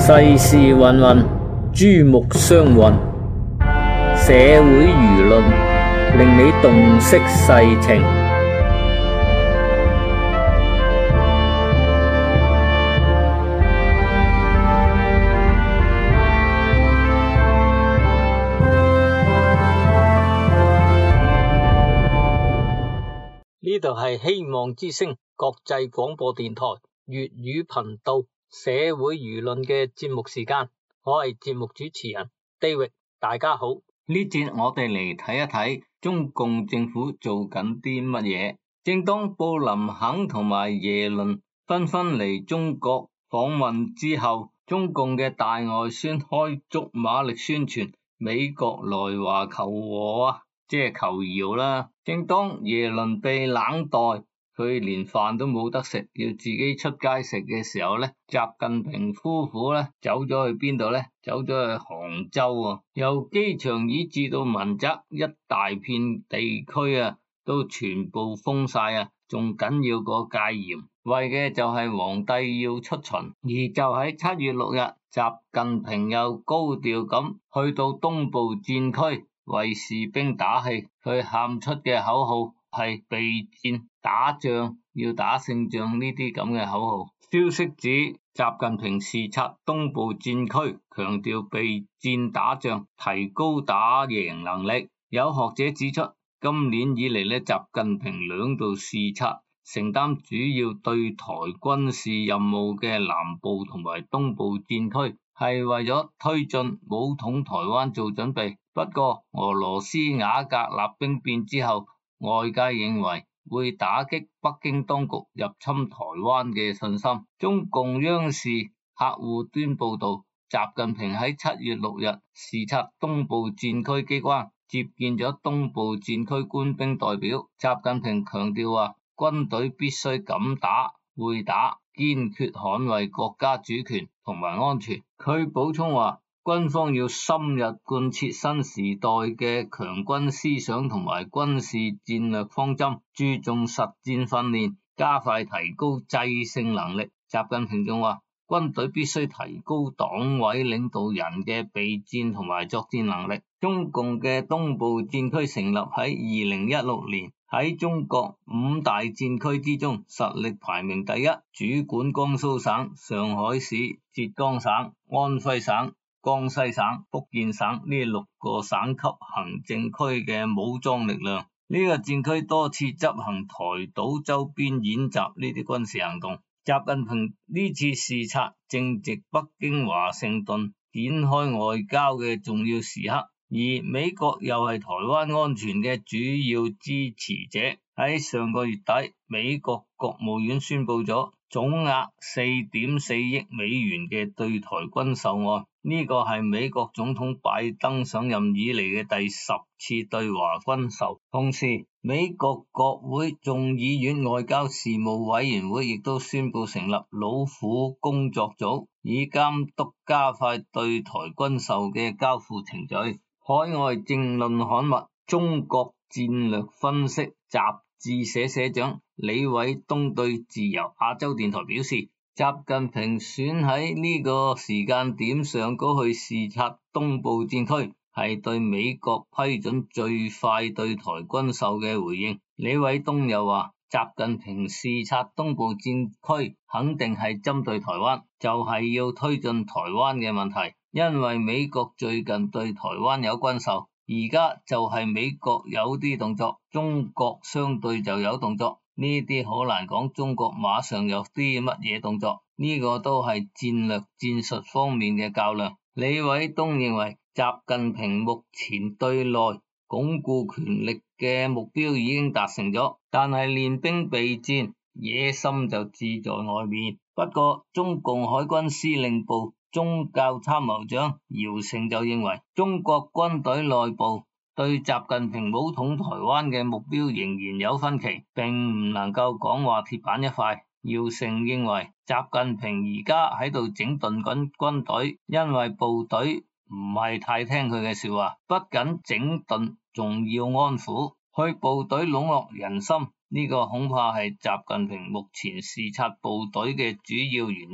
世事芸芸，珠目相混，社會輿論令你洞悉世情。呢度係希望之聲國際廣播電台粵語頻道社會輿論嘅節目時間，我係節目主持人 David， 大家好。呢節我哋嚟睇一睇中共政府做緊啲乜嘢。正當布林肯同埋耶倫紛紛嚟中國訪問之後，中共嘅大外宣開足馬力宣傳美國來華求和啊，即係求饒啦。正當耶倫被冷待，佢連飯都冇得食，要自己出街食嘅時候呢，習近平夫婦呢走咗去邊度呢？走咗去杭州啊，由機場以至到文澤一大片地區啊，都全部封晒啊，仲緊要過戒嚴，為嘅就係皇帝要出巡。而就喺7月6日，習近平又高調咁去到東部戰區為士兵打氣，佢喊出嘅口號係備戰打仗，要打勝仗呢啲咁嘅口號。消息指習近平視察東部戰區，強調備戰打仗，提高打贏能力。有學者指出，今年以嚟呢，習近平兩度視察，承擔主要對台軍事任務嘅南部同埋東部戰區，係為咗推進武統台灣做準備。不過俄羅斯瓦格納兵變之後，外界認為會打擊北京當局入侵台灣嘅信心。中共央視客戶端報道，習近平喺7月6日視察東部戰區機關，接見咗東部戰區官兵代表。習近平強調話，軍隊必須敢打會打，堅決捍衛國家主權同埋安全。佢補充話，軍方要深入貫徹新時代嘅強軍思想同埋軍事戰略方針，注重實戰訓練，加快提高制勝能力。習近平仲話，軍隊必須提高黨委領導人嘅備戰同埋作戰能力。中共嘅東部戰區成立喺2016年，喺中國5大戰區之中實力排名第一，主管江蘇省、上海市、浙江省、安徽省、江西省、福建省呢6個省級行政區嘅武裝力量。呢個戰區多次執行台島周邊演習呢啲軍事行動。習近平呢次視察正值北京華盛頓展開外交嘅重要時刻，而美國又係台灣安全嘅主要支持者。喺上個月底，美國國務院宣布咗總額4.4億美元嘅對台軍售案，呢個係美國總統拜登上任以嚟嘅第10次對華軍售。同時，美國國會眾議院外交事務委員會亦都宣布成立老虎工作組，以監督加快對台軍售嘅交付程序。海外政論刊物《中國戰略分析》雜誌社長李偉東對自由亞洲電台表示，習近平選喺呢個時間點上高去視察東部戰區，係對美國批准最快對台軍售嘅回應。李偉東又話，習近平視察東部戰區肯定係針對台灣，就係要推進台灣嘅問題，因為美國最近對台灣有軍售，而家就係美國有啲動作，中國相對就有動作，呢啲好難講中國馬上有啲乜嘢動作，呢個都係戰略戰術方面嘅較量。李偉東認為，習近平目前對內鞏固權力嘅目標已經達成咗，但係練兵備戰野心就志在外面。不過中共海軍司令部宗教參謀長姚成就認為，中國軍隊內部對習近平武統台灣嘅目標仍然有分歧，並唔能夠講話鐵板一塊。姚成認為，習近平而家喺度整頓緊軍隊，因為部隊唔係太聽佢嘅說話，不僅整頓，仲要安撫，去部隊籠絡人心。呢個恐怕係習近平目前視察部隊嘅主要原因。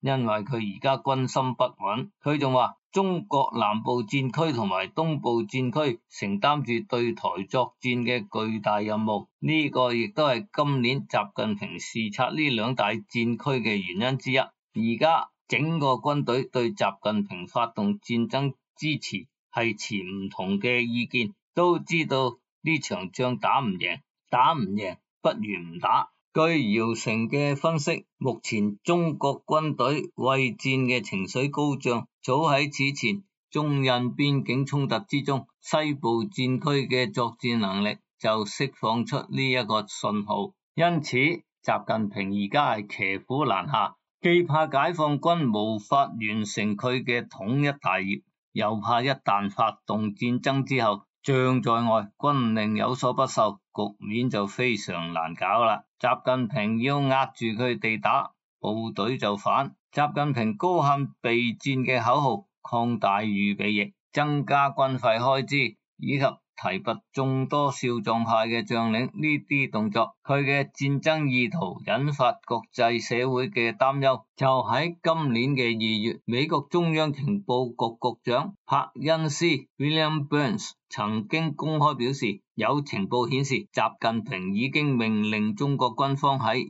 因為佢而家軍心不穩。佢仲話中國南部戰區同埋東部戰區承擔住對台作戰嘅巨大任務，呢個亦都係今年習近平視察呢兩大戰區嘅原因之一。而家整個軍隊對習近平發動戰爭支持係持唔同嘅意見，都知道呢場仗打唔贏不如唔打。據姚成嘅分析，目前中國軍隊畏戰嘅情緒高漲，早喺此前中印邊境衝突之中，西部戰區嘅作戰能力就釋放出呢一個信號。因此習近平而家係騎虎難下，既怕解放軍無法完成佢嘅統一大業，又怕一旦發動戰爭之後，將在外，軍令有所不受，局面就非常難搞啦。習近平要壓住佢哋打，部隊就反。習近平高喊備戰嘅口號，擴大預備役，增加軍費開支，以及提拔眾多少壯派嘅將領，呢啲動作，佢嘅戰爭意圖引發國際社會嘅擔憂。就喺今年嘅2月，美國中央情報局局長柏恩斯 William Burns 曾經公開表示，有情報顯示習近平已經命令中國軍方喺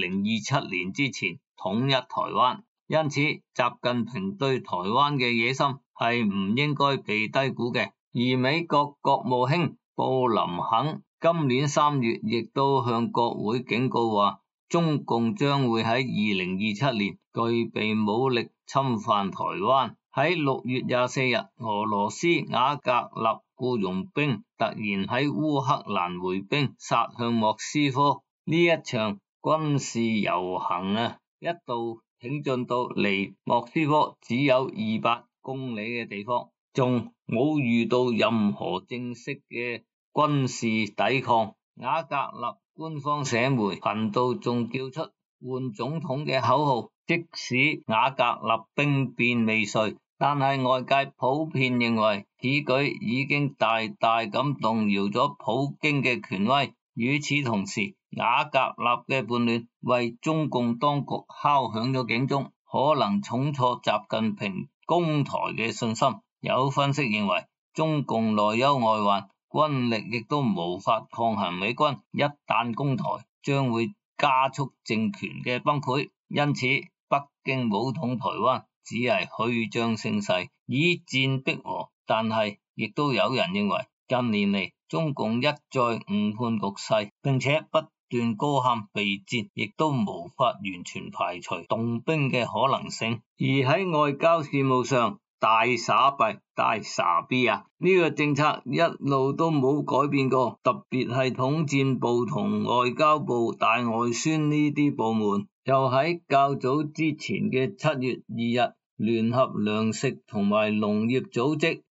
2027年之前統一台灣，因此習近平對台灣嘅野心係唔應該被低估嘅。而美國國務卿布林肯今年3月亦都向國會警告話，中共將會喺2027年具備武力侵犯台灣。喺6月24日，俄羅斯瓦格納僱傭兵突然喺烏克蘭回兵，殺向莫斯科。呢一場軍事遊行一度挺進到離莫斯科只有200公里嘅地方，仲冇遇到任何正式嘅軍事抵抗。瓦格納官方社媒頻道仲叫出換總統嘅口號，即使瓦格納兵變未遂，但係外界普遍認為此舉已經大大咁動搖咗普京嘅權威。與此同時，瓦格納嘅叛亂為中共當局敲響咗警鐘，可能重挫習近平攻台嘅信心。有分析認為，中共內憂外患，軍力亦都無法抗衡美軍，一旦攻台，將會加速政權嘅崩潰。因此，北京武統台灣只係虛張聲勢，以戰逼和。但係，亦都有人認為，近年嚟中共一再誤判局勢，並且不斷高喊備戰，亦都無法完全排除動兵嘅可能性。而喺外交事務上，大撒幣大傻逼呢個政策一路都冇改變過，特別係統戰部同外交部大外宣呢啲部門，就喺較早之前嘅7月2日，聯合糧食同埋農業組織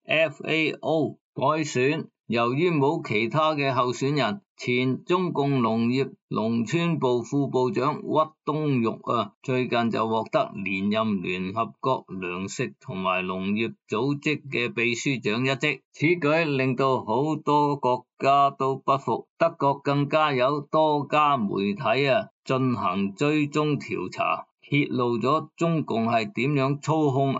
FAO 改選，由於冇其他嘅候選人，前中共農業農村部副部長屈冬玉最近就獲得連任聯合國糧食同埋農業組織嘅秘書長一職。此舉令到好多國家都不服，德國更加有多家媒體進行追蹤調查，揭露咗中共係點樣操控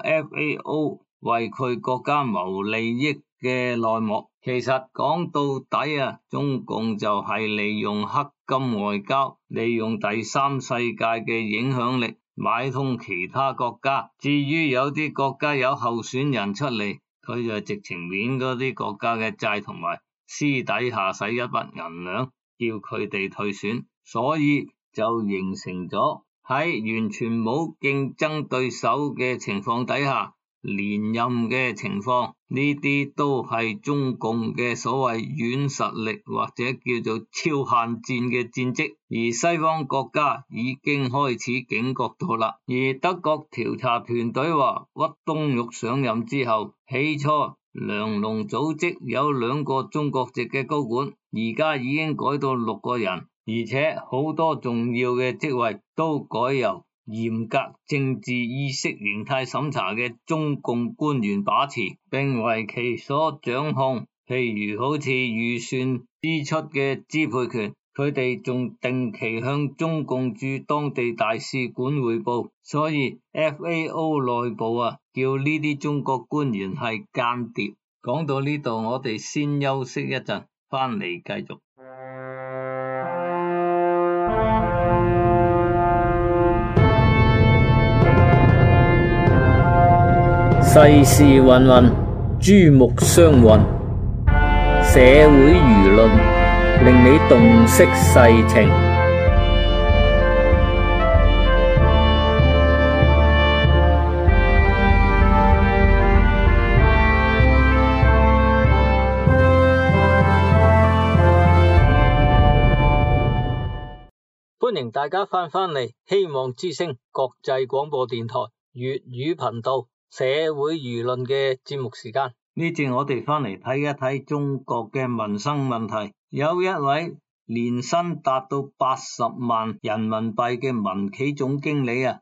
FAO 為佢國家謀利益嘅內幕。其實講到底中共就係利用黑金外交，利用第三世界嘅影響力買通其他國家。至於有啲國家有候選人出嚟，佢就直情免嗰啲國家嘅債，同埋私底下使一筆銀兩叫佢哋退選。所以就形成咗喺完全冇競爭對手嘅情況底下連任嘅情況。呢啲都係中共嘅所謂軟實力，或者叫做超限戰嘅戰績，而西方國家已經開始警覺到啦。而德國調查團隊話，屈冬玉上任之後，起初糧農組織有2個中國籍嘅高管，而家已經改到6個人，而且好多重要嘅職位都改由嚴格政治意識形態審查嘅中共官員把持，並為其所掌控。譬如好似預算支出嘅支配權、 佢哋仲定期向中共駐當地大使館匯報，所以 FAO 內部叫呢啲中國官員係間諜。講到呢度，我哋先休息一陣，翻嚟繼續。世事芸芸，珠目相混，社會輿論令你洞悉世情。歡迎大家翻嚟希望之聲國際廣播電台粵語頻道社會輿論嘅節目時間。呢節我哋翻嚟睇一睇中國嘅民生問題。有一位年薪達到80萬人民幣嘅民企總經理喺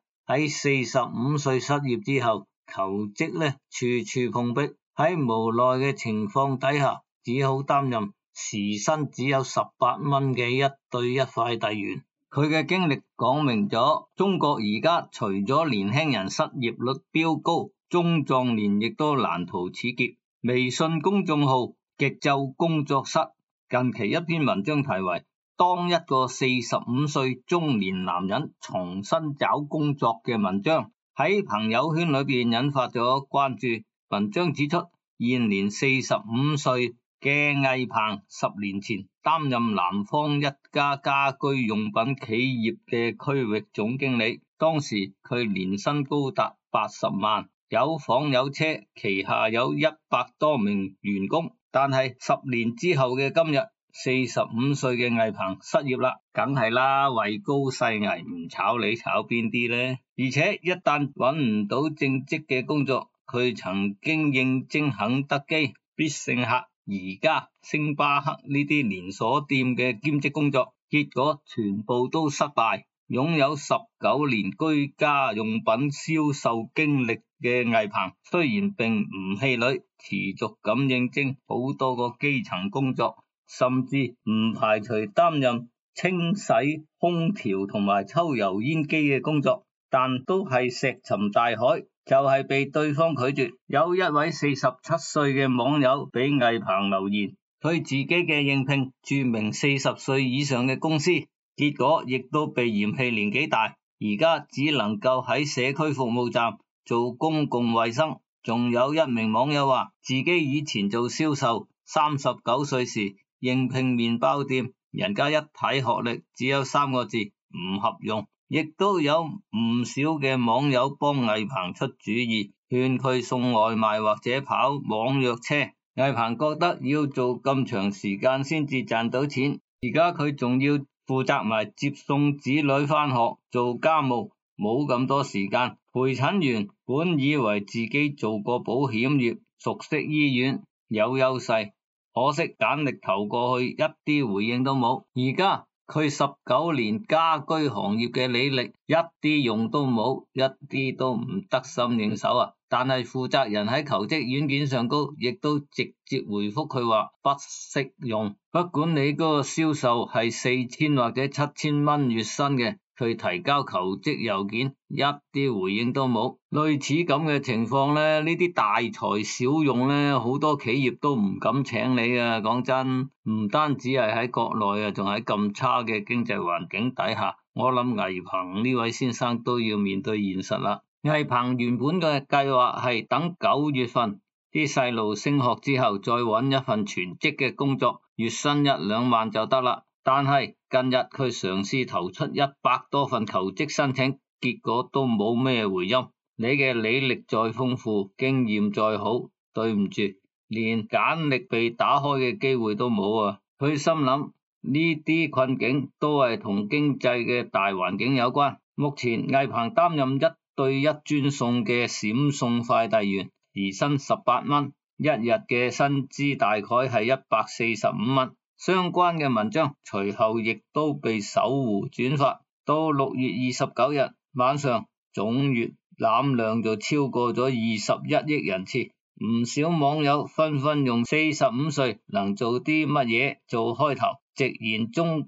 45歲失業之後求職處處碰壁，喺無奈嘅情況底下只好擔任時薪只有18蚊嘅一對一快遞員。佢嘅經歷講明咗中國而家除咗年輕人失業率飆高，中壯年亦都難逃此劫。微信公眾號極晝工作室近期一篇文章題為當一個45歲中年男人重新找工作嘅文章，喺朋友圈裏邊引發咗關注。文章指出，現年45歲嘅魏鵬10年前擔任南方一家家居用品企業嘅區域總經理，當時佢年薪高達80萬，有房有車，旗下有100多名員工。但係10年之後嘅今日，45歲嘅魏鵬失業啦，梗係啦，位高勢危，唔炒你炒邊啲呢？而且一旦揾唔到正職嘅工作，佢曾經應徵肯德基、必勝客、宜家、星巴克呢啲連鎖店嘅兼職工作，結果全部都失敗。擁有19年居家用品銷售經歷嘅魏鵬，雖然並唔氣餒，持續咁應徵好多個基層工作，甚至唔排除擔任清洗空調同埋抽油煙機嘅工作，但都係石沉大海，就係被對方拒絕。有一位47歲嘅網友俾魏鵬留言，佢自己嘅應聘注明40歲以上嘅公司，結果亦都被嫌棄年紀大，而家只能夠喺社區服務站做公共衛生。仲有一名網友話，自己以前做銷售，39歲時應聘麵包店，人家一睇學歷只有3個字，唔合用。亦都有唔少嘅網友幫魏鵬出主意，勸佢送外賣或者跑網約車。魏鵬覺得要做咁長時間先至賺到錢，而家佢仲要負責埋接送子女返學、做家務，冇咁多時間。陪診員本以為自己做過保險業，熟悉醫院，有優勢，可惜簡歷投過去一啲回應都冇。而家佢19年家居行業嘅履歷一啲用都冇，一啲都唔得心應手啊！但係負責人喺求職軟件上高亦都直接回覆佢話不適用，不管你嗰個銷售係4000或者7000蚊月薪嘅，佢提交求職郵件一啲回應都冇。類似咁嘅情況呢啲大材小用呢，好多企業都唔敢請你啊！講真，唔單止係喺國內啊，仲喺咁差嘅經濟環境底下，我諗魏鵬呢位先生都要面對現實啦。魏鵬原本嘅計劃係等9月份啲細路升學之後再揾一份全職嘅工作，月薪1-2萬就得啦。但係近日佢嘗試投出100多份求職申請，結果都冇咩回音。你嘅履歷再豐富，經驗再好，對唔住，連簡歷被打開嘅機會都冇啊！佢心諗呢啲困境都係同經濟嘅大環境有關。目前魏鵬擔任1對1專送嘅閃送快遞員，時薪18蚊，一日嘅薪資大概係145蚊。相關嘅文章隨後亦都被搜狐轉發。到6月29日晚上，總閱覽量就超過咗21億人次。唔少網友紛紛用45歲能做啲乜嘢做開頭，直言中國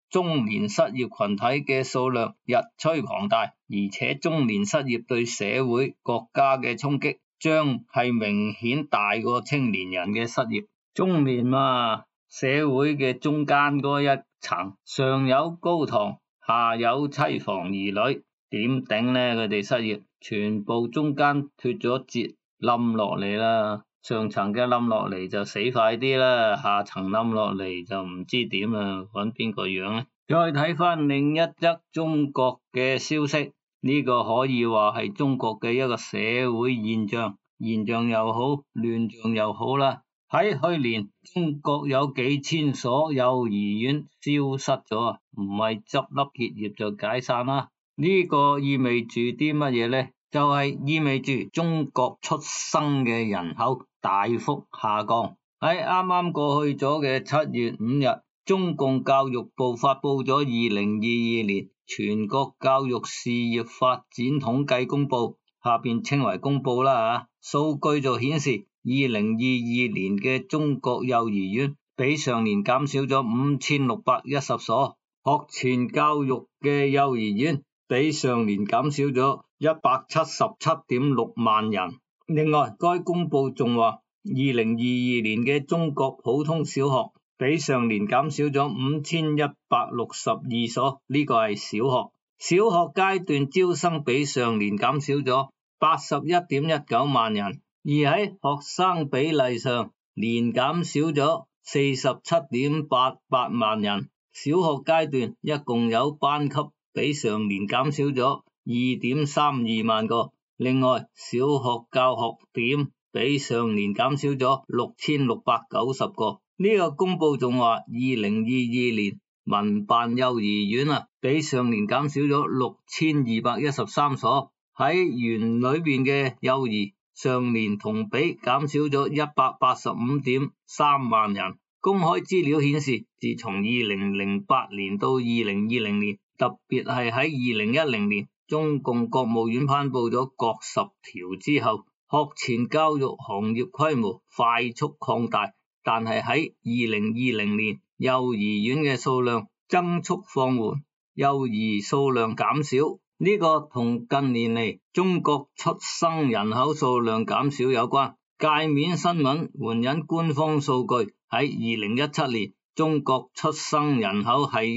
中年失業群體嘅數量日趨龐大，而且中年失業對社會國家嘅衝擊將係明顯大過青年人嘅失業。中年嘛，社會嘅中間嗰一層，上有高堂，下有妻房兒女，點頂呢？佢哋失業，全部中間脫咗節，冧落嚟啦。上層嘅冧落嚟就死快啲啦，下層冧落嚟就唔知點啦，揾邊個養呢？再睇翻另一則中國嘅消息，呢個可以話係中國嘅一個社會現象又好，亂象又好啦。喺去年，中國有幾千所幼兒園消失咗啊，唔係執笠結業就解散啦。呢個意味住啲乜嘢呢？就係意味住中國出生嘅人口大幅下降。喺啱啱過去咗嘅7月5日，中共教育部發佈咗2022年全國教育事業發展統計公報，下邊稱為公報啦數據就顯示2022年嘅中國幼兒園比上年減少咗5610所，學前教育嘅幼兒園比上年減少咗177.6萬人。另外，該公報仲話2022年嘅中國普通小學比上年減少咗5162所，呢個係小學。小學階段招生比上年減少咗81.19萬人，而喺學生比例上年減少咗47.88萬人。小學階段一共有班級比上年減少咗2.32萬個，另外小學教學點比上年減少咗6690個。呢個公佈仲話2022年民辦幼兒園比上年減少咗6213所，喺園裏邊嘅幼兒上年同比減少咗185.3萬人。公開資料顯示，自從2008年到2020年，特別係喺2010年，中共國務院頒佈咗各10條之後，學前教育行業規模快速擴大，但係喺2020年，幼兒園嘅數量增速放緩，幼兒數量減少，呢個同近年嚟中國出生人口數量減少有關。界面新聞援引官方數據，喺2017年，中國出生人口係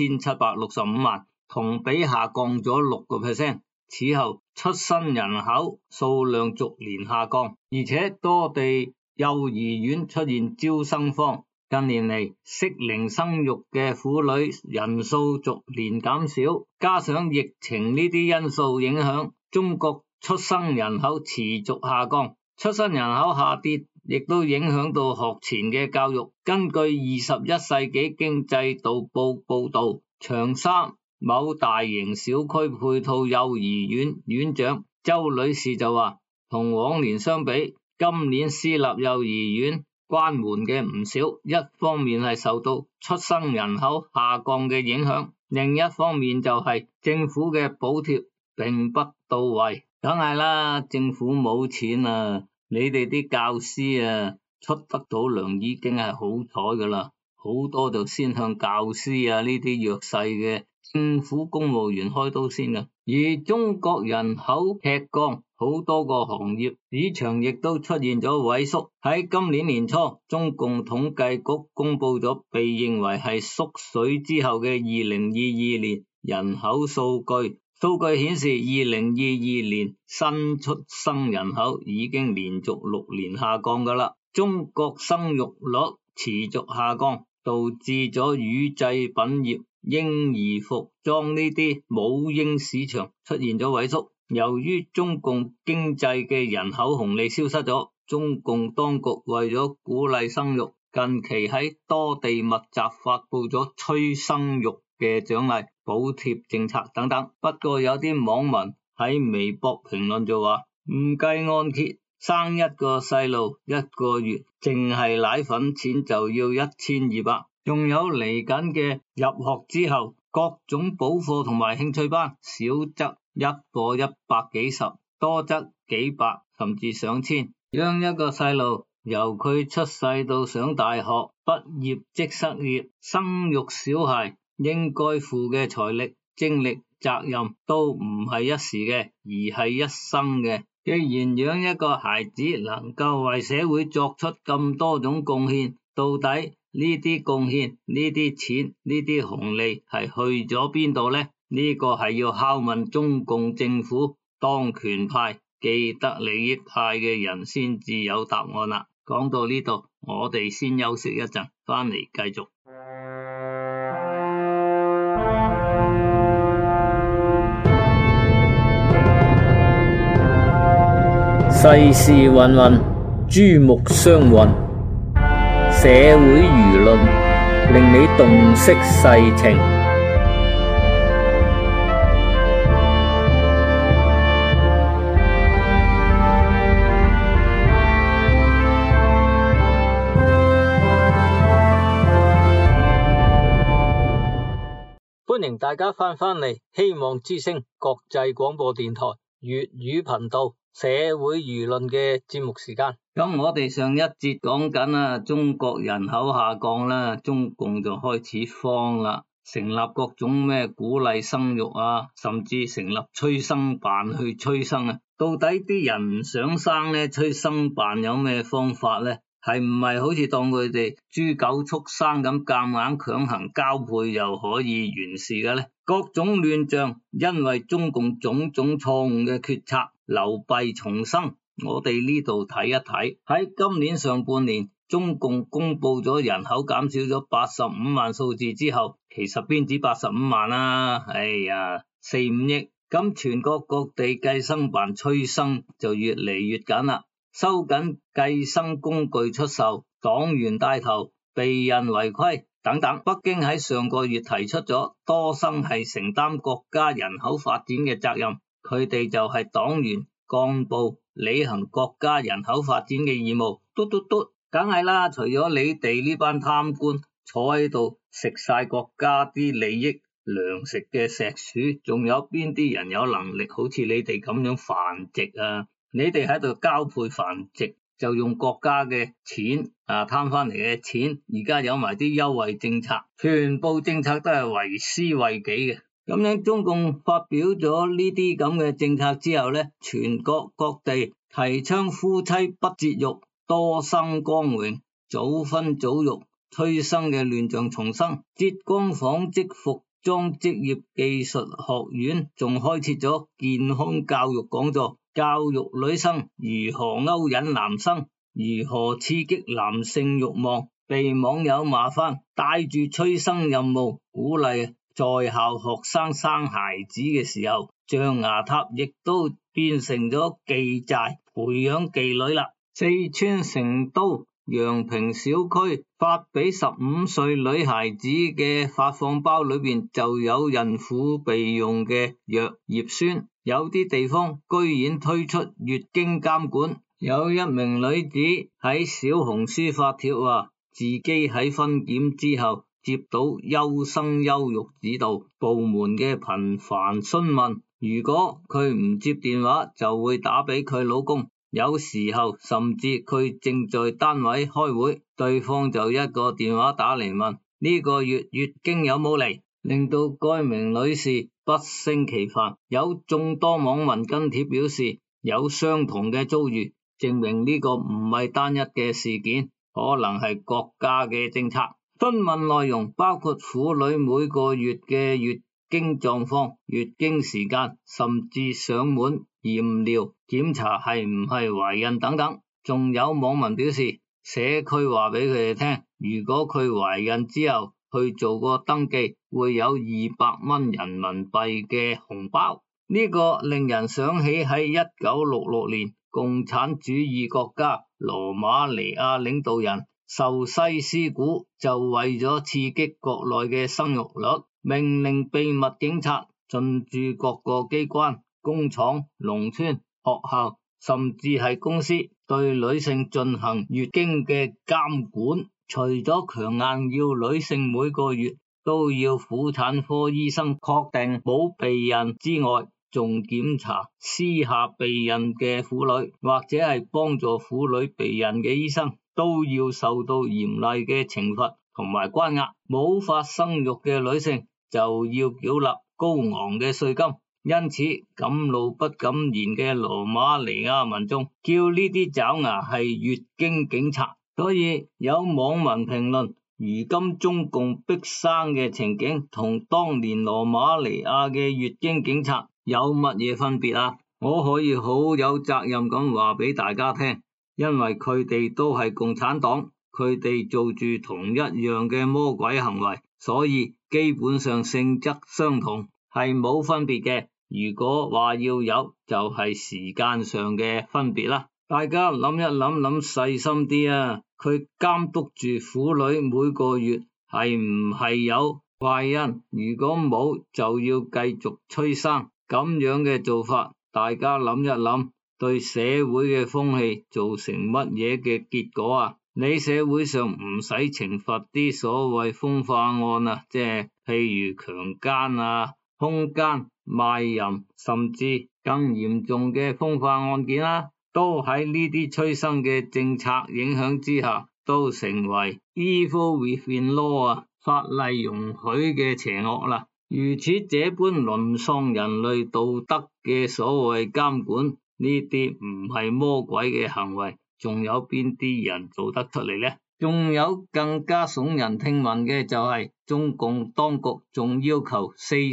1765萬，同比下降咗6%。此後出生人口數量逐年下降，而且多地幼兒園出現招生荒。近年嚟適齡生育嘅婦女人數逐年減少，加上疫情呢啲因素影響，中國出生人口持續下降。出生人口下跌亦都影響到學前嘅教育。根據21世紀經濟導報報道，長沙某大型小區配套幼兒園園長周女士就話，同往年相比，今年私立幼兒園關門嘅唔少，一方面係受到出生人口下降嘅影響，另一方面就係政府嘅補貼並不到位。梗係啦，政府冇錢你哋啲教師出得到糧已經係好彩噶啦，好多就先向教師呢啲弱勢嘅政府公務員開刀先噶。而中國人口劇降，好多個行業市場亦都出現咗萎縮。喺今年年初，中共統計局公布咗被認為係縮水之後嘅2022年人口數據。數據顯示2022年新出生人口已經連續6年下降噶啦。中國生育率持續下降，導致咗乳製品業、嬰兒服裝呢啲母嬰市場出現咗萎縮。由於中共經濟嘅人口紅利消失咗，中共當局為咗鼓勵生育，近期喺多地密集發佈咗催生育嘅獎勵、補貼政策等等。不過有啲網民喺微博評論就話，唔計按揭，生一個細路一個月淨係奶粉錢就要1200，仲有嚟緊嘅入學之後各種補課同埋興趣班，少則一課100幾十，多則幾百甚至上千。養一個細路由佢出世到上大學、畢業即失業，生育小孩應該負嘅財力、精力、責任都唔係一時嘅，而係一生嘅。既然養一個孩子能夠為社會作出咁多種貢獻，到底呢啲貢獻、呢啲錢、呢啲紅利係去咗邊度呢？呢個係要拷問中共政府當權派、既得利益派嘅人先至有答案啦。講到呢度，我哋先休息一陣，翻嚟繼續。 世事芸芸，珠目相混，社會輿論令你洞悉世情。歡迎大家翻嚟希望之聲國際廣播電台粵語頻道社會輿論嘅節目時間。 咁我哋上一節講緊啦，中國人口下降啦，中共就開始慌啦，成立各種咩鼓勵生育啊，甚至成立催生辦去催生啊。到底啲人唔想生呢？催生辦有咩方法呢？係唔係好似當佢哋豬狗畜生咁夾硬強行交配就可以完事嘅呢？各種亂象，因為中共種種錯誤嘅決策，流弊叢生。我哋呢度睇一睇，喺今年上半年，中共公布咗人口減少咗85萬數字之後，其實邊止85萬啊？哎呀，4、5億，咁全國各地計生辦催生就越嚟越緊啦。收緊計生工具出售，黨員帶頭，避人違規等等。北京喺上個月提出咗多生係承擔國家人口發展嘅責任，佢哋就係黨員幹部履行國家人口發展嘅義務。梗係啦，除咗你哋呢班貪官坐喺度食晒國家啲利益糧食嘅石柱，仲有邊啲人有能力好似你哋咁樣繁殖啊？你哋喺度交配繁殖，就用國家嘅錢貪翻嚟嘅錢，而家有埋啲優惠政策，全部政策都係為私為己嘅。咁樣中共發表咗呢啲咁嘅政策之後呢，全國各地提倡夫妻不節育、多生光榮、早婚早育、催生嘅亂象叢生。浙江紡織服裝職業技術學院仲開設咗健康教育講座，教育女生如何勾引男生，如何刺激男性慾望，被網友罵翻，帶住催生任務，鼓勵在校學生生孩子嘅時候，象牙塔亦都變成咗妓寨，培養妓女啦。四川成都陽平小區發俾15歲女孩子嘅發放包裏邊就有孕婦備用嘅藥葉酸。有啲地方居然推出月經監管，有一名女子喺小紅書發帖話，自己喺分檢之後接到優生優育指導部門嘅頻繁詢問，如果佢唔接電話就會打俾佢老公，有時候甚至佢正在單位開會，對方就一個電話打嚟問呢個月月經有冇嚟，令到該名女士不勝其煩。有眾多網民跟帖表示有相同嘅遭遇，證明呢個唔係單一嘅事件，可能係國家嘅政策。詢問內容包括婦女每個月嘅月經狀況、月經時間，甚至上門驗尿檢查係唔係懷孕等等。仲有網民表示，社區話俾佢哋聽，如果佢懷孕之後去做個登記，會有200蚊人民幣嘅紅包。呢個令人想起喺1966年共產主義國家羅馬尼亞領導人壽西斯古就為咗刺激國內嘅生育率，命令秘密警察進駐各個機關、工廠、農村、學校，甚至係公司，對女性進行月經嘅監管。除咗強硬要女性每個月都要婦產科醫生確定冇避孕之外，仲檢查私下避孕嘅婦女，或者係幫助婦女避孕嘅醫生，都要受到嚴厲嘅懲罰同埋關押，無法生育嘅女性就要繳納高昂嘅稅金。因此敢怒不敢言嘅羅馬尼亞民眾叫呢啲爪牙係月經警察。所以有網民評論，如今中共逼生嘅情景同當年羅馬尼亞嘅月經警察有乜嘢分別啊？我可以好有責任咁話俾大家聽，因為佢哋都係共產黨，佢哋做住同一樣嘅魔鬼行為，所以基本上性質相同，係冇分別嘅。如果話要有，就係時間上嘅分別啦。大家諗一諗細心啲啊，佢監督住婦女每個月係唔係有懷孕，如果冇就要繼續催生，咁樣嘅做法，大家諗一諗，對社會嘅風氣造成乜嘢嘅結果啊？你社會上唔使懲罰啲所謂風化案啊，即係譬如強姦啊、通姦、賣淫，甚至更嚴重嘅風化案件啦，都喺呢啲催生嘅政策影響之下，都成為 evil within law 啊，法例容許嘅邪惡啦。如此這般淪喪人類道德嘅所謂監管，呢啲唔係魔鬼嘅行為，仲有邊啲人做得出嚟呢？仲有更加聳人聽聞嘅就係中共當局仲要求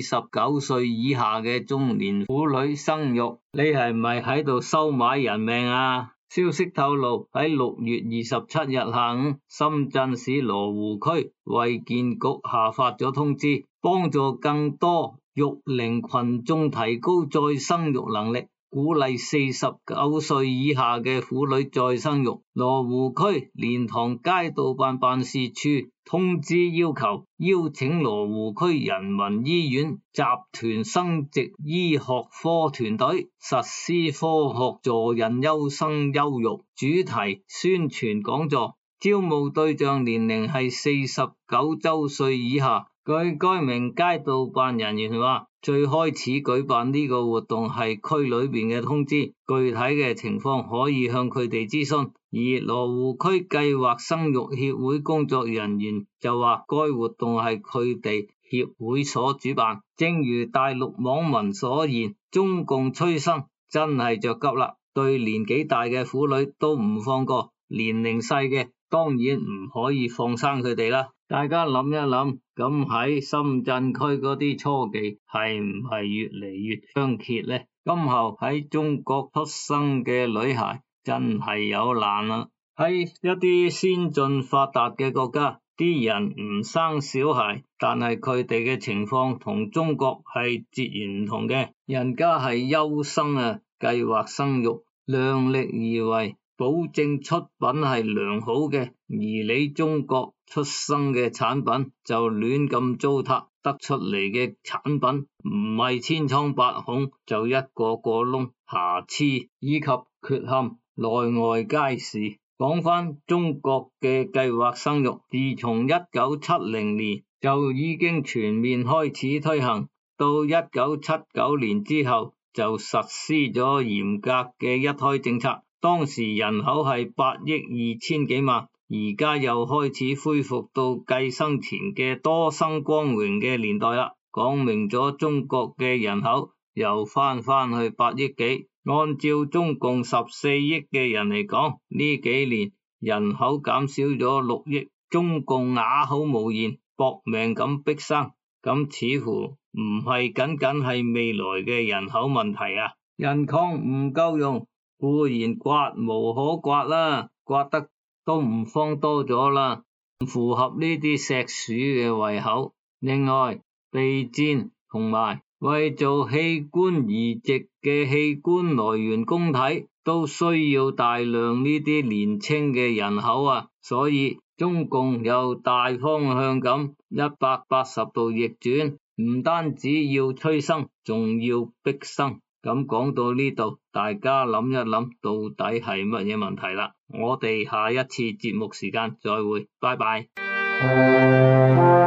49歲以下嘅中年婦女生育，你係咪喺度收買人命啊？消息透露，喺6月27日下午，深圳市羅湖區衛健局下發咗通知，幫助更多育齡群眾提高再生育能力，鼓勵49歲以下嘅婦女再生育。羅湖區蓮塘街道辦事處通知要求，邀請羅湖區人民醫院集團生殖醫學科團隊實施科學助孕優生優育主題宣傳講座，招募對象年齡係49周歲以下。據該名街道辦人員話，最開始舉辦呢個活動係區裏邊嘅通知，具體嘅情況可以向佢哋諮詢。而羅湖區計劃生育協會工作人員就話，該活動係佢哋協會所主辦。正如大陸網民所言，中共催生真係着急啦，對年紀大嘅婦女都唔放過，年齡細嘅當然唔可以放生佢哋啦。大家諗一諗，咁喺深圳區嗰啲初期係唔係越嚟越猖獗呢？今後喺中國出生嘅女孩真係有難啦。喺一啲先進發達嘅國家，啲人唔生小孩，但係佢哋嘅情況同中國係截然唔同嘅。人家係優生啊，計劃生育，量力而為，保證出品係良好嘅。而你中國出生嘅產品就亂咁糟蹋，得出嚟嘅產品唔係千瘡百孔，就一個個窿、瑕疵以及缺陷內外皆是。講返中國嘅計劃生育，自從1970年就已經全面開始推行，到1979年之後就實施咗嚴格嘅一胎政策。當時人口係8億2千幾萬，而家又開始恢復到計生前嘅多生光榮嘅年代啦，講明咗中國嘅人口又翻去8億幾。按照中共14億嘅人嚟講，呢幾年人口減少咗6億，中共啞口無言，搏命咁逼生，咁似乎唔係僅係未來嘅人口問題啊。人礦唔夠用，固然刮無可刮啦，刮得都唔方多咗啦，唔符合呢啲石鼠嘅胃口。另外，備戰同埋為做器官移植嘅器官來源供體都需要大量呢啲年輕嘅人口啊，所以中共又大方向咁180度逆轉，唔單止要催生，仲要逼生。咁講到呢度，大家諗一諗到底係乜嘢問題啦？我哋下一次節目時間再會，拜拜。